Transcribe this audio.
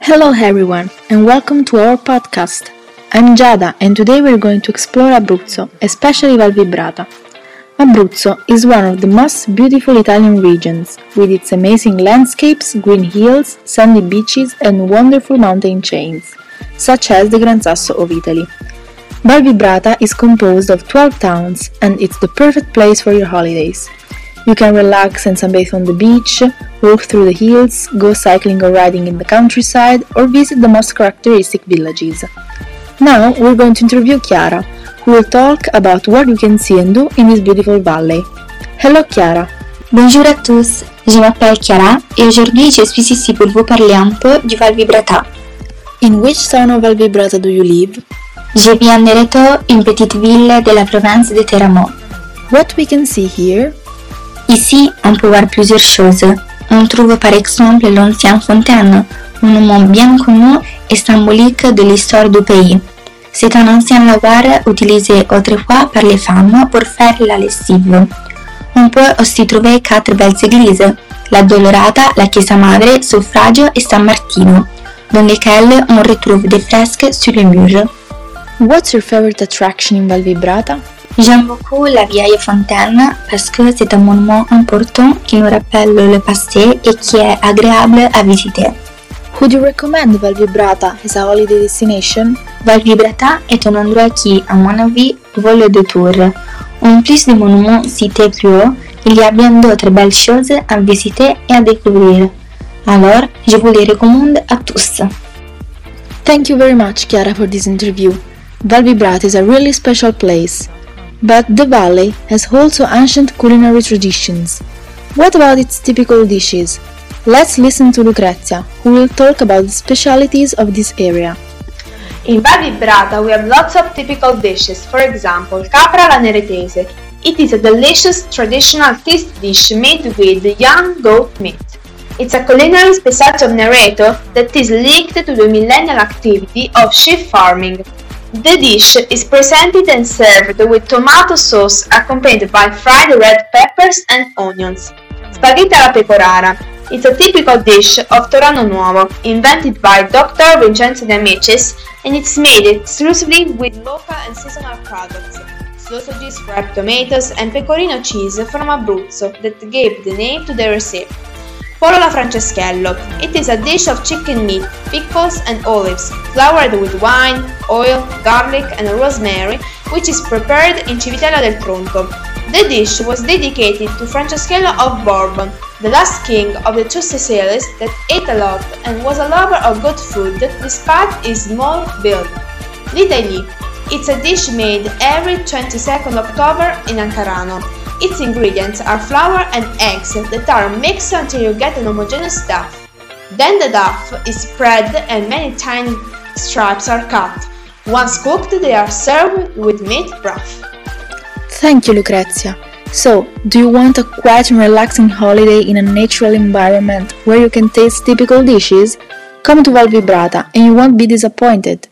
Hello everyone and welcome to our podcast. I'm Giada and today we're going to explore Abruzzo, especially Val Vibrata. Abruzzo is one of the most beautiful Italian regions, with its amazing landscapes, green hills, sandy beaches and wonderful mountain chains, such as the Gran Sasso of Italy. Val Vibrata is composed of 12 towns and it's the perfect place for your holidays. You can relax and sunbathe on the beach, walk through the hills, go cycling or riding in the countryside, or visit the most characteristic villages. Now we're going to interview Chiara, who will talk about what you can see and do in this beautiful valley. Hello Chiara. Bonjour à tous, je m'appelle Chiara et aujourd'hui je suis ici pour vous parler un peu du Val Vibrata. In which town of Val Vibrata do you live? Je vis en Nereto, une petite ville de la province de Teramo. What we can see here? Ici, on peut voir plusieurs choses. On trouve par exemple l'ancienne fontaine, un nom bien connu et symbolique de l'histoire du pays. C'est un ancien lavoir utilisé autrefois par les femmes pour faire la lessive. On peut aussi trouver 4 belles églises, la Dolorata, la Chiesa Madre, Suffragio et San Martino, dans lesquelles on retrouve des fresques sur les murs. What's your favorite attraction in Val Vibrata? J'aime beaucoup la vieille fontaine parce que c'est un monument important qui nous rappelle le passé et qui est agréable à visiter. Would you recommend Val Vibrata as a holiday destination? Val Vibrata est un endroit qui, à mon avis, vaut le détour. En plus des monuments cités plus haut, il y a bien d'autres belles choses à visiter et à découvrir. Alors, je vous les recommande à tous. Thank you very much, Chiara, for this interview. Val Vibrata is a really special place. But the valley has also ancient culinary traditions. What about its typical dishes? Let's listen to Lucrezia, who will talk about the specialities of this area. In Val Vibrata we have lots of typical dishes, for example, capra alla neretese. It is a delicious traditional feast dish made with young goat meat. It's a culinary specialty of Nereto that is linked to the millennial activity of sheep farming. The dish is presented and served with tomato sauce accompanied by fried red peppers and onions. Spaghetti alla pecorara. It's a typical dish of Torano Nuovo, invented by Dr. Vincenzo De Amicis, and it's made exclusively with local and seasonal products. Sausages, ripe tomatoes, and pecorino cheese from Abruzzo that gave the name to the recipe. Pollo alla Franceschello. It is a dish of chicken meat, pickles and olives, flavored with wine, oil, garlic and rosemary, which is prepared in Civitella del Tronto. The dish was dedicated to Franceschello of Bourbon, the last king of the two Sicilies that ate a lot and was a lover of good food despite his small build. L'Italie. It's a dish made every 22nd October in Ancarano. Its ingredients are flour and eggs that are mixed until you get an homogeneous dough. Then the dough is spread and many tiny stripes are cut. Once cooked, they are served with meat broth. Thank you, Lucrezia. So, do you want a quiet and relaxing holiday in a natural environment where you can taste typical dishes? Come to Val Vibrata and you won't be disappointed.